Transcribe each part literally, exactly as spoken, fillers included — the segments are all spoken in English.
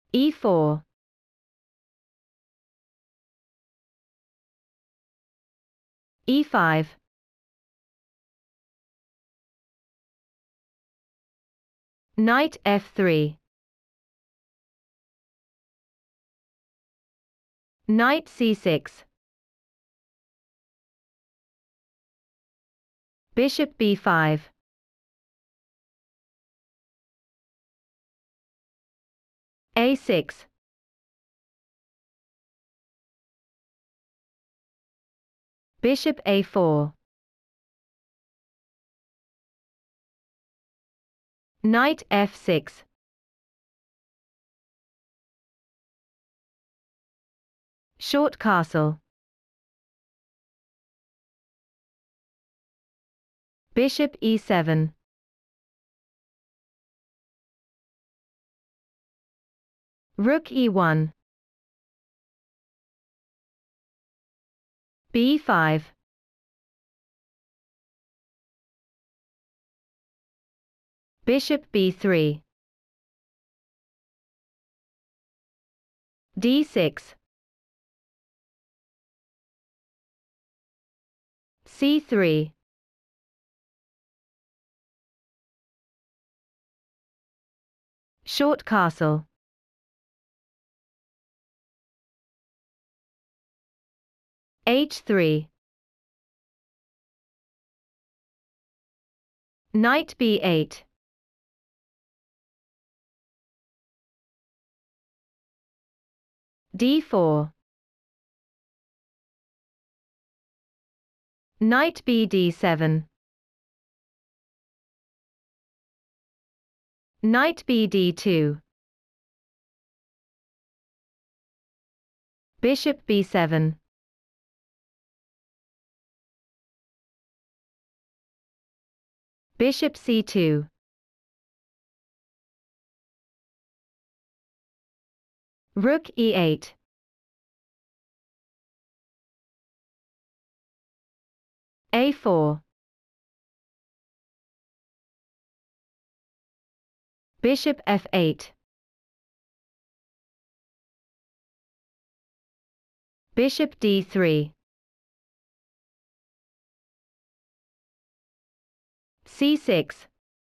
e four, e five, knight f three, knight c six, bishop b five, a six, bishop a four, knight f six, short castle, bishop e seven, rook e one, b five, bishop b three, d six, c three, short castle, h three, knight b eight, d four, knight b d seven, knight b d two, bishop b seven, bishop c two, rook e eight, a four, bishop f eight, bishop d three, c six,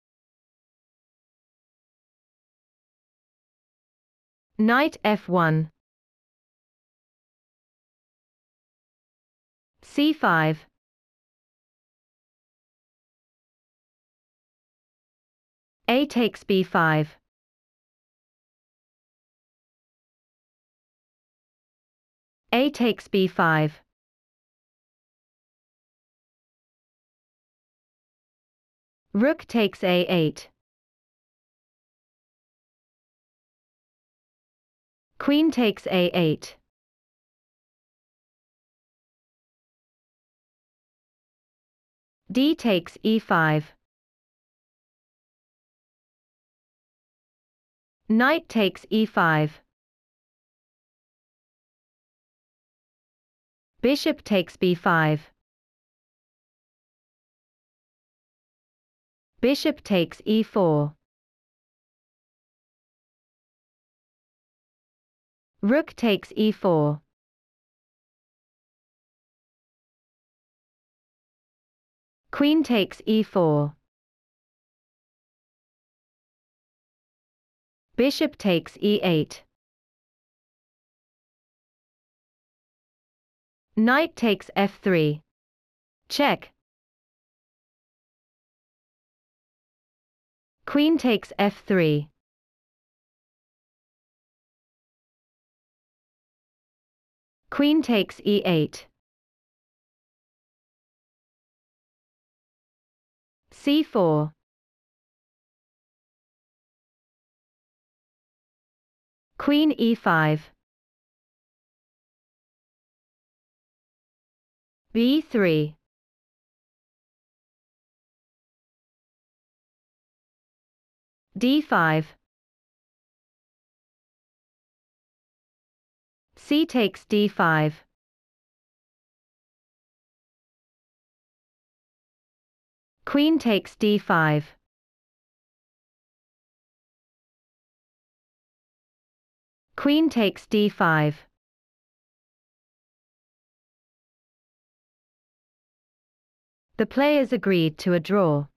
knight f one, c five, a takes b five, a takes b five, rook takes a eight, queen takes a eight, d takes e five, knight takes e five, bishop takes b five, bishop takes e four, rook takes e four, queen takes e four, bishop takes e eight, knight takes f three, check, queen takes f three, queen takes e eight, c four, queen e five, b three, d five, c takes d five, queen takes d five, Queen takes d five. The players agreed to a draw.